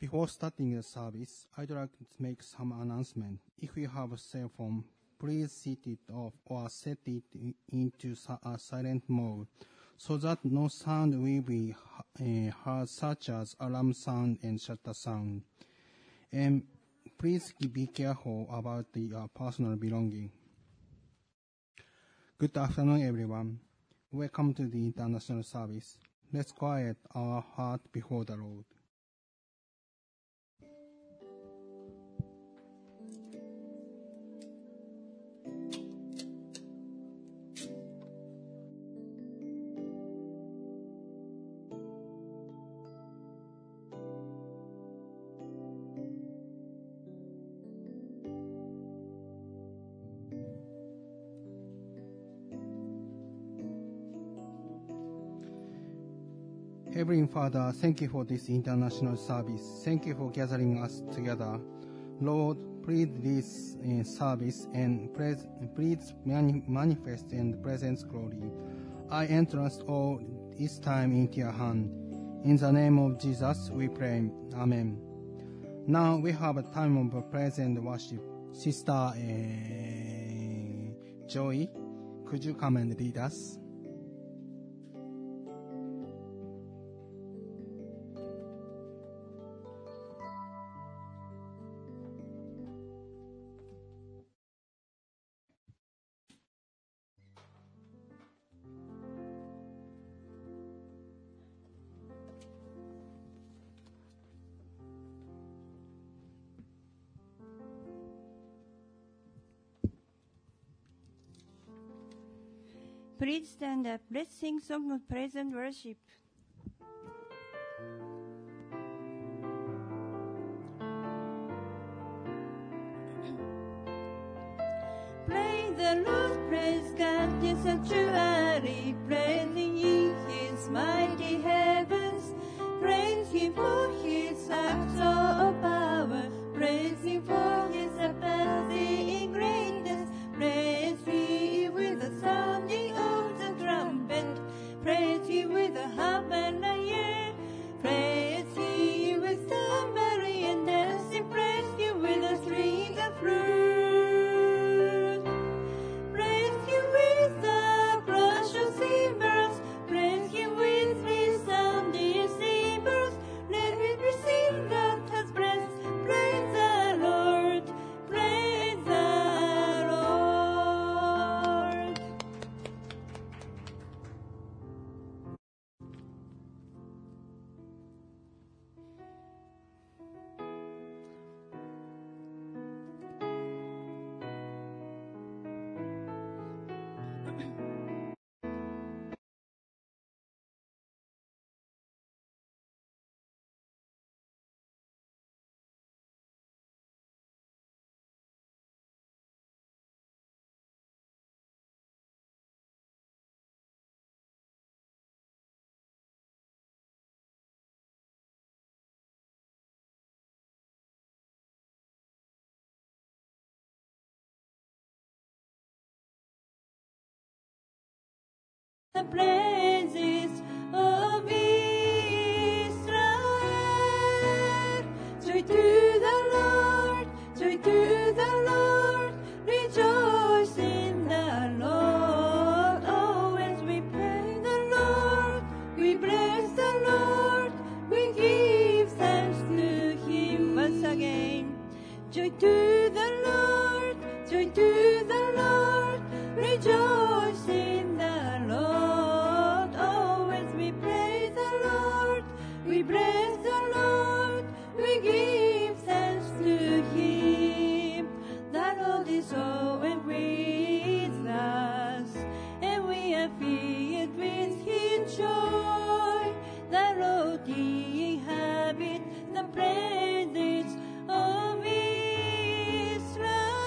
Before starting the service, I'd like to make some announcement. If you have a cell phone, please switch it off or set it into a silent mode so that no sound will be heard, such as alarm sound and shutter sound. And please be careful about your personal belongings. Good afternoon, everyone. Welcome to the international service. Let's quiet our heart before the Lord. Heavenly Father, thank you for this international service. Thank you for gathering us together. Lord, please this service and please manifest and presence glory. I entrust all this time into your hand. In the name of Jesus, we pray. Amen. Now we have a time of praise and worship. Sister Joy, could you come and lead us? Please stand up. Let's sing song of praise and worship. Praise the Lord, praise God, the sanctuary, praising ye His mighty heavens, praise Him for His acts of power, praise Him for His surpassing greatness, praise Him with the sounding of the trumpet, praise Him with the harp and the lyre, praise Him with tambourine and dancing, praise Him with the strings of flute. The praises of Israel. Joy to the Lord, joy to the Lord, rejoice in the Lord. Oh, as we praise the Lord, we bless the Lord, we give thanks to Him once again. Joy to the Lord, joy to the Lord, rejoice in the Lord. We bless the Lord, we give thanks to Him. The Lord is always with us, and we are filled with His joy. The Lord inhabits the praises of Israel.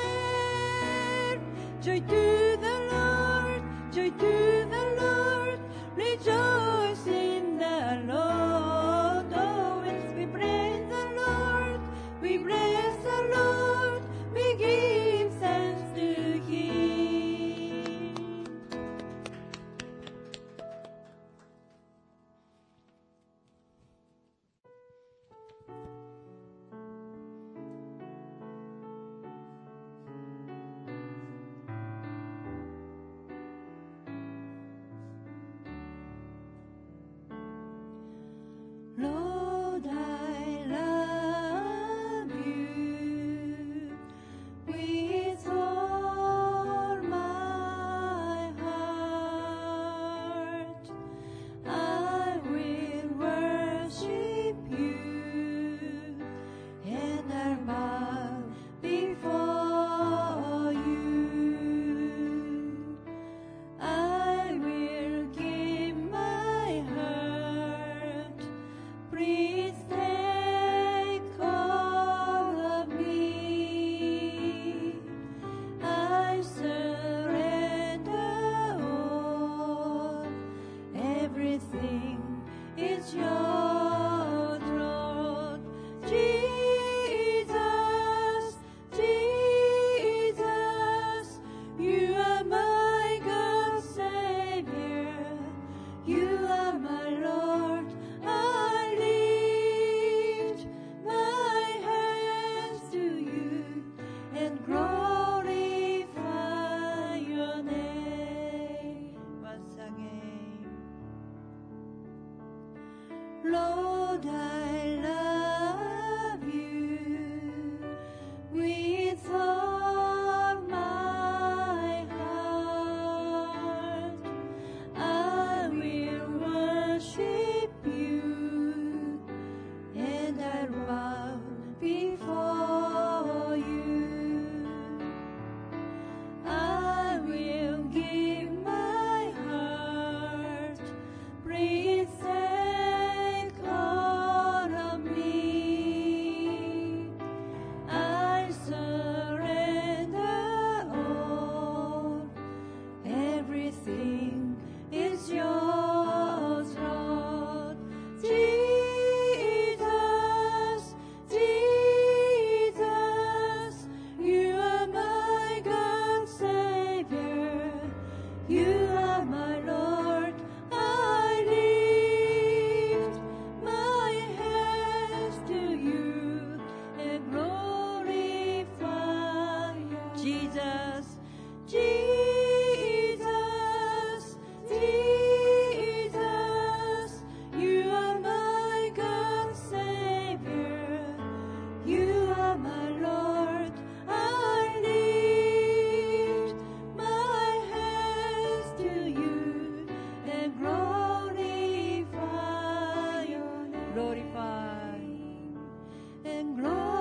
Joy to the Lord, joy to the Lord, rejoice in the Lord. We bless the Lord, we give thanks to Him. Lord, I love you with all my heart. I will worship you, and I bow before you. I will give my heart, please take all of me. I surrender all, everything is yours, Lord. Jesus, Jesus, you are my God Savior, you are my Lord. I lift my hands to you and glorify Jesus, Jesus, Jesus, you are my God Savior, you are my Lord. I lift my hands to you and glorify your name. Glorify and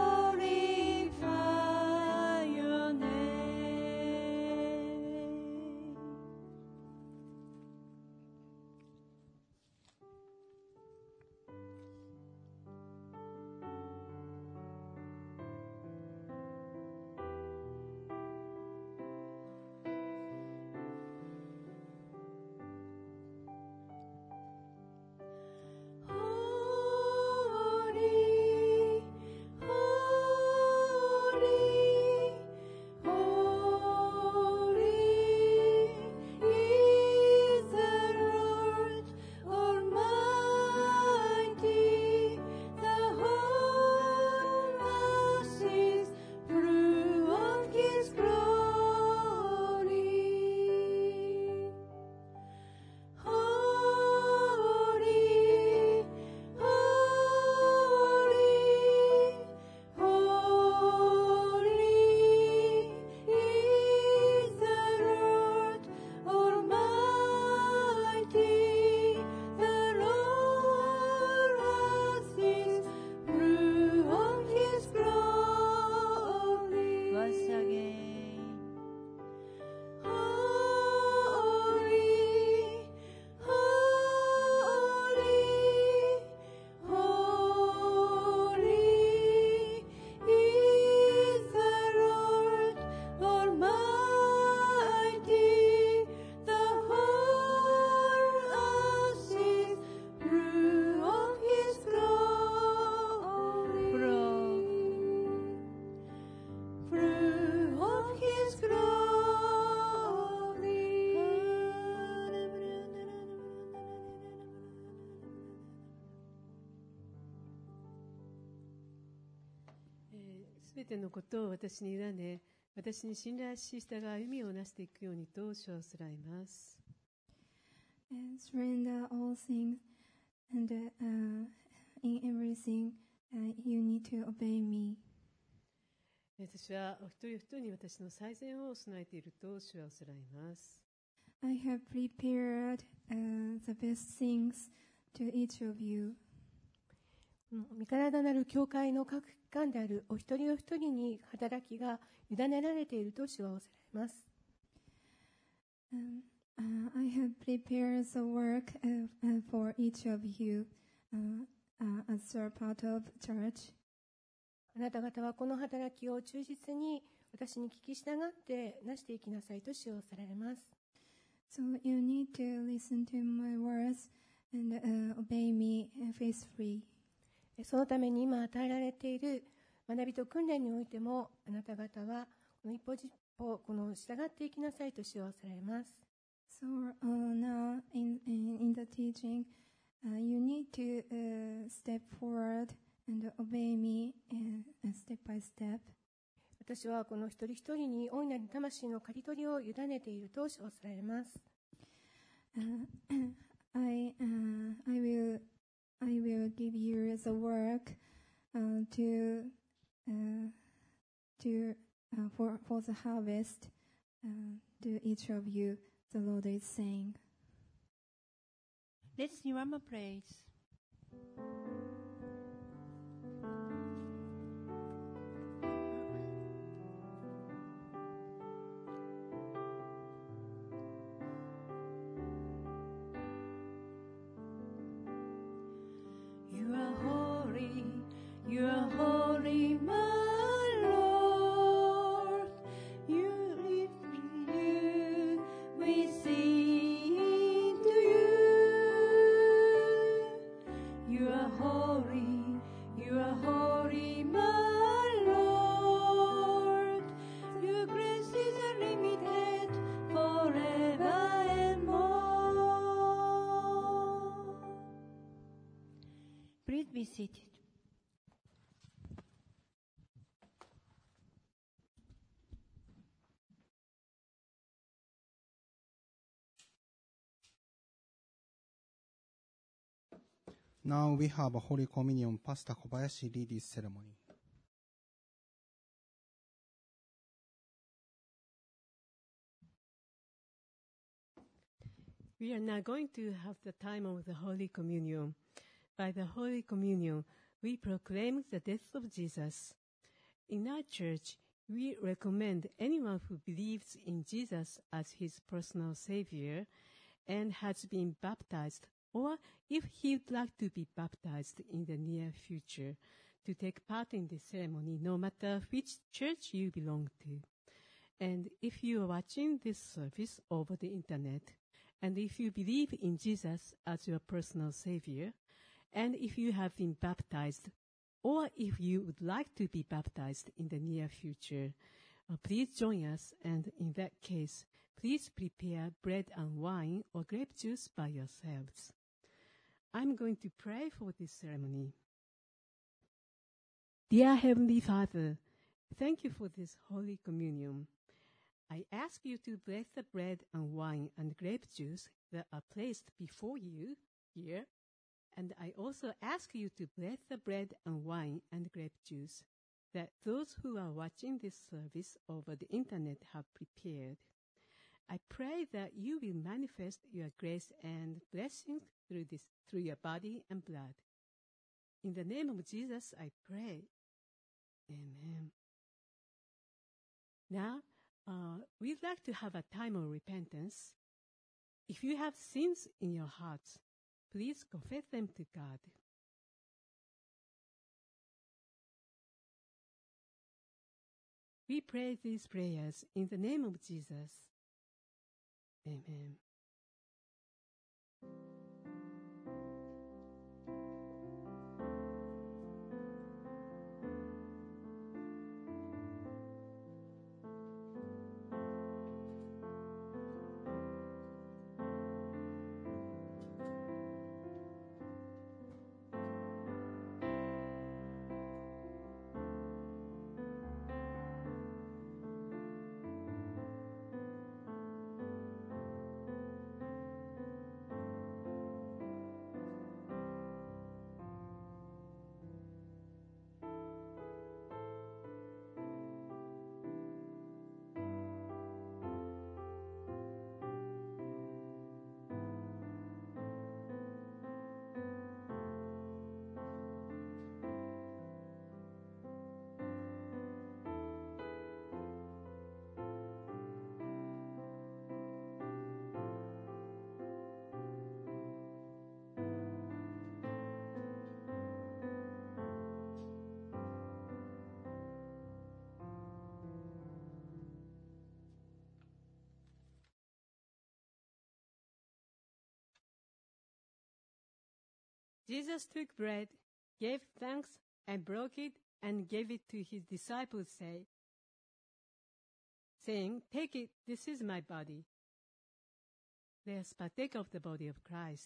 glorify your name. Holy, holy, holy is the Lord Almighty. The whole earth is full of His glory. Holy, holy, holy is the Lord Almighty. The Lord earth is full of His glory. Once again. Holy, holy, holy is the Lord Almighty. The whole earth is full of His glory. Full of His glory. すべてのことを私に委ね、私に信頼し従う歩みをなしていくようにと主はおすらいます。 And surrender all things, and in everything you need to obey me. 私はお一人お一人に私の最善を備えていると主はおすらいます。 I have prepared the best things to each of you. 御体なる教会の各機関であるお一人お一人に働きが委ねられていると主はおっしゃいます。 I have prepared the work for each of you as a part of church. あなた方はこの働きを忠実に私に聞き従ってなしていきなさいと主はおっしゃられます。 So you need to listen to my words and obey me faithfully. そのために今与えられている学びと訓練においてもあなた方はこの一歩一歩この従っていきなさいと主はおっしゃられます。 So now in the teaching, you need to step forward and obey me step by step. 私はこの一人一人に大いなる魂の刈り取りを委ねているとおっしゃられます。 I will I will give you the work for the harvest to each of you, the Lord is saying. Let's sing one more praise. You are holy, you are holy, my Lord. You lift you, we sing to you. You are holy, you are holy, my Lord. Your grace is unlimited forever and more. Please be seated. Now we have a Holy Communion, Pastor Kobayashi lead this ceremony. We are now going to have the time of the Holy Communion. By the Holy Communion, we proclaim the death of Jesus. In our church, we recommend anyone who believes in Jesus as his personal Savior and has been baptized, or if he would like to be baptized in the near future, to take part in this ceremony, no matter which church you belong to. And if you are watching this service over the internet, and if you believe in Jesus as your personal Savior, and if you have been baptized, or if you would like to be baptized in the near future, please join us, and in that case, please prepare bread and wine or grape juice by yourselves. I'm going to pray for this ceremony. Dear Heavenly Father, thank you for this Holy Communion. I ask you to bless the bread and wine and grape juice that are placed before you here, and I also ask you to bless the bread and wine and grape juice that those who are watching this service over the internet have prepared. I pray that you will manifest your grace and blessings through your body and blood. In the name of Jesus, I pray. Amen. Now, we'd like to have a time of repentance. If you have sins in your hearts, please confess them to God. We pray these prayers in the name of Jesus. Amen. Jesus took bread, gave thanks, and broke it, and gave it to his disciples, saying, "Take it, this is my body." Let us partake of the body of Christ.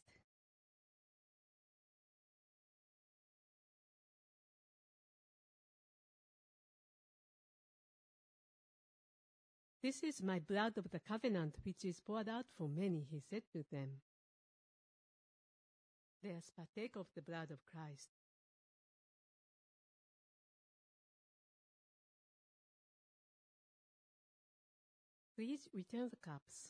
"This is my blood of the covenant, which is poured out for many," he said to them. Let us partake of the blood of Christ. Please return the cups.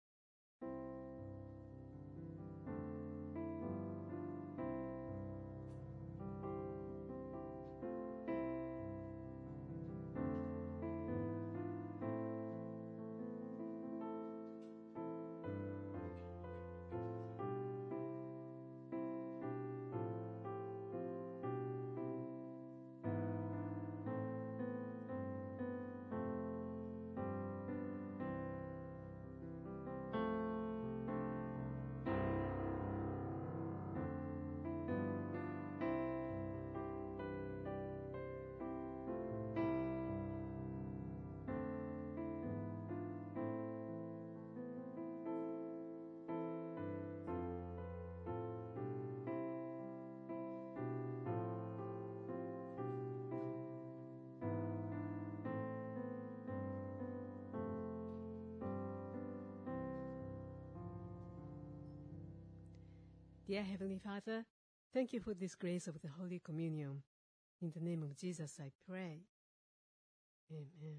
Dear Heavenly Father, thank you for this grace of the Holy Communion. In the name of Jesus I pray. Amen.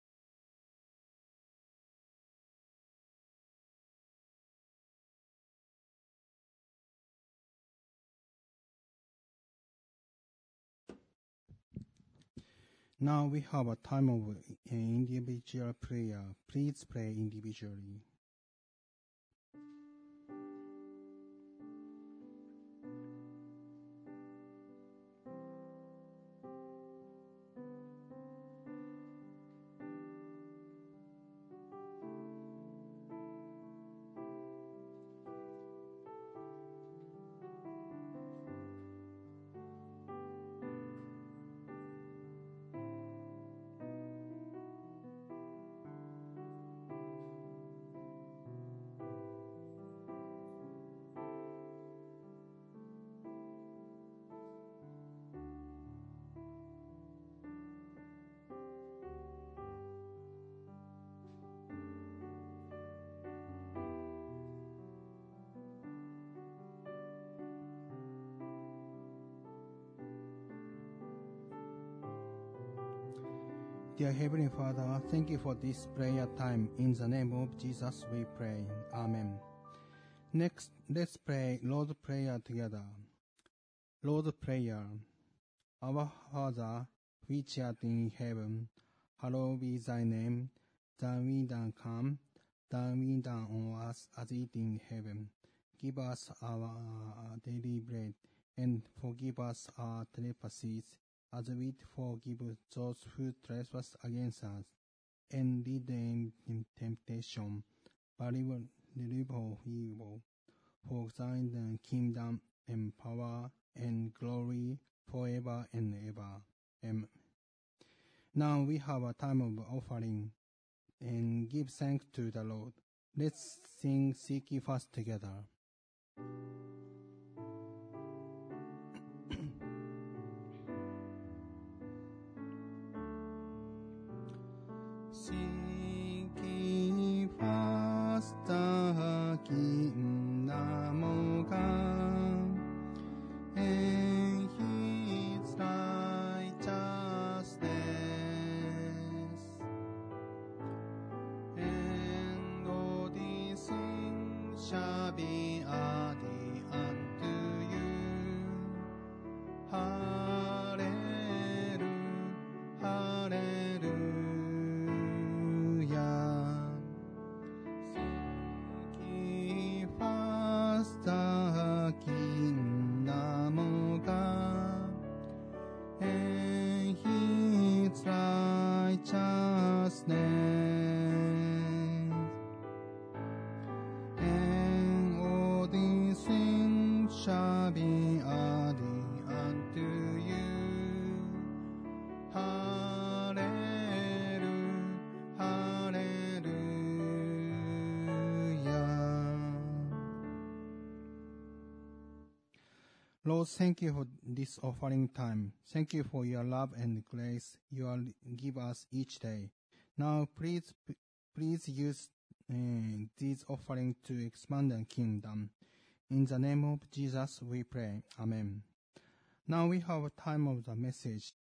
Now we have a time of individual prayer. Please pray individually. Dear Heavenly Father, thank you for this prayer time. In the name of Jesus we pray. Amen. Next, let's pray Lord's Prayer together. Lord's Prayer. Our Father, which art in heaven, hallowed be thy name. Thy kingdom come, thy will done on earth as it in heaven. Give us our daily bread, and forgive us our trespasses, as we forgive those who trespass against us. And lead them in temptation, but deliver evil. For thine the kingdom, and power, and glory, forever and ever. Amen. Now we have a time of offering, and give thanks to the Lord. Let's sing Seek Ye First together. Seek ye first the kingdom of God, and His righteousness, and all these things shall be added unto you. Hallelujah, hallelujah. Seek ye first the kingdom of God, and His righteousness, and all these things shall be added unto you. Hallelujah, hallelujah. Lord, thank you for this offering time. Thank you for your love and grace you give us each day. Now, please use these offerings to expand the kingdom. In the name of Jesus we pray. Amen. Now we have time of the message.